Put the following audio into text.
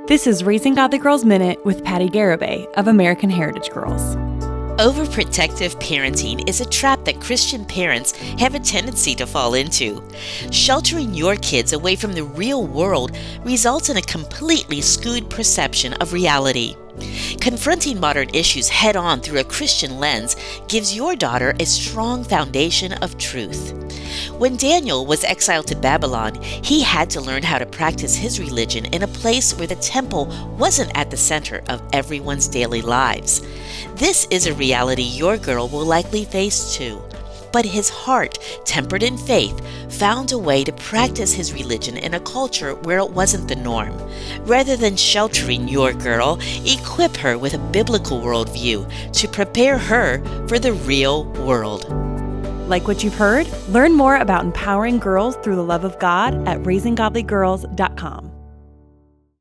This is Raising Godly Girls Minute with Patty Garibay of American Heritage Girls. Overprotective parenting is a trap that Christian parents have a tendency to fall into. Sheltering your kids away from the real world results in a completely skewed perception of reality. Confronting modern issues head-on through a Christian lens gives your daughter a strong foundation of truth. When Daniel was exiled to Babylon, he had to learn how to practice his religion in a place where the temple wasn't at the center of everyone's daily lives. This is a reality your girl will likely face too. But his heart, tempered in faith, found a way to practice his religion in a culture where it wasn't the norm. Rather than sheltering your girl, equip her with a biblical worldview to prepare her for the real world. Like what you've heard? Learn more about empowering girls through the love of God at raisinggodlygirls.com.